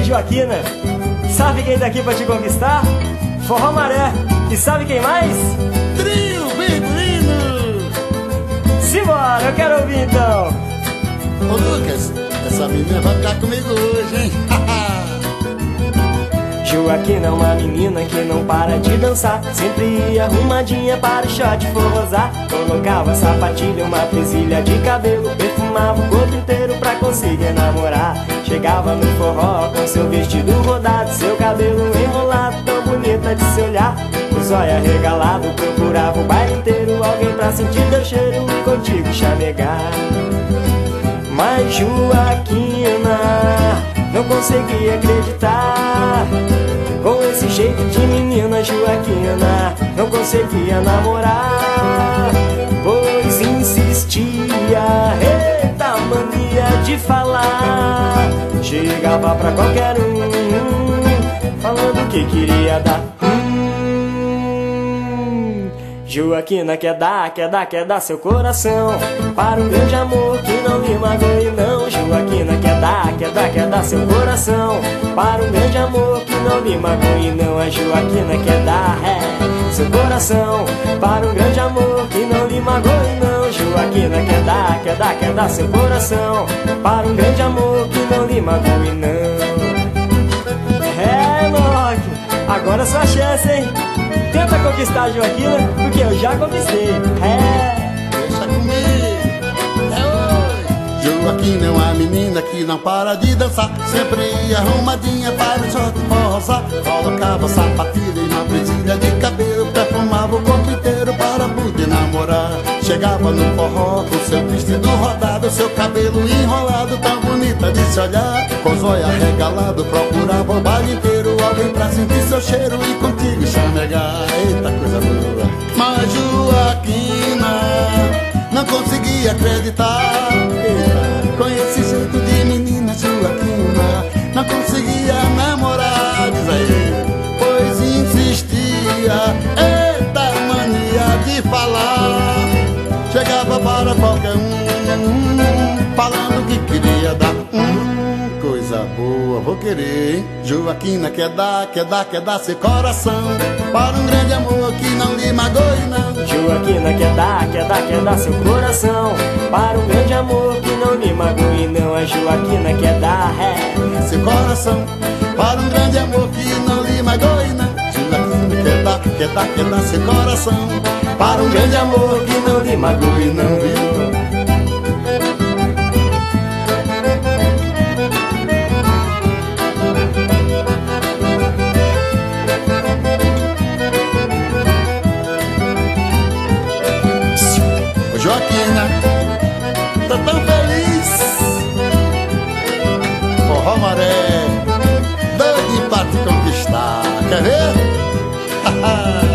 Joaquina. Sabe quem tá aqui pra te conquistar? Forró Maré. E sabe quem mais? Trio Bibolino. Simbora, eu quero ouvir então. Ô Lucas, essa menina vai ficar comigo hoje, hein? Joaquina é uma menina que não para de dançar, sempre ia arrumadinha para o shot forrosar. Colocava sapatilha, uma presilha de cabelo, perfumava o corpo inteiro pra conseguir namorar. Chegava no forró com seu vestido rodado, seu cabelo enrolado, tão bonita de se olhar. O zóio arregalado, procurava o baile inteiro, alguém pra sentir teu cheiro e contigo chamegar. Mas Joaquina não conseguia acreditar, com esse jeito de menina Joaquina não conseguia namorar, pois insistia, eita mania de falar. Chegava pra qualquer um, falando que queria dar. Joaquina quer dar seu coração para um grande amor que não lhe magoe não. Joaquina quer dar seu coração para um grande amor que não lhe magoe não. A Joaquina quer dar seu coração para um grande amor que não lhe magoe não. Joaquina quer dar seu coração para um grande amor que não lhe magoe não. É, Loki, agora é sua chance, hein? Tenta conquistar a Joaquina, porque eu já conquistei. Deixa comigo. Joaquina é uma menina que não para de dançar, sempre ia arrumadinha para o shot forrosar. Colocava sapatilha e uma presilha de cabelo, perfumava o corpo inteiro para poder namorar. Chegava no forró com seu vestido rodado, seu cabelo enrolado, tão bonita de se olhar. Com os olhos arregalados, procurava o baile inteiro, alguém pra sentir seu cheiro e contigo chamegar. Eita coisa boa. Mas Joaquina não conseguia acreditar, com esse jeito de menina Joaquina não conseguia namorar, diz aí, pois insistia, eita mania de falar. Chegava para qualquer um, falando que queria dar. Coisa boa, vou querer, hein? Joaquina quer dar seu coração para um grande amor que não lhe magoe não. Joaquina quer dar seu coração para um grande amor que não lhe magoe não. A Joaquina quer dar seu coração para um grande amor que não lhe magoe não. Joaquina quer dar seu coração para um grande amor que não lhe magoe não, viu? Joaquina, tô tão feliz. Forró Maré, doido pra te conquistar. Quer ver?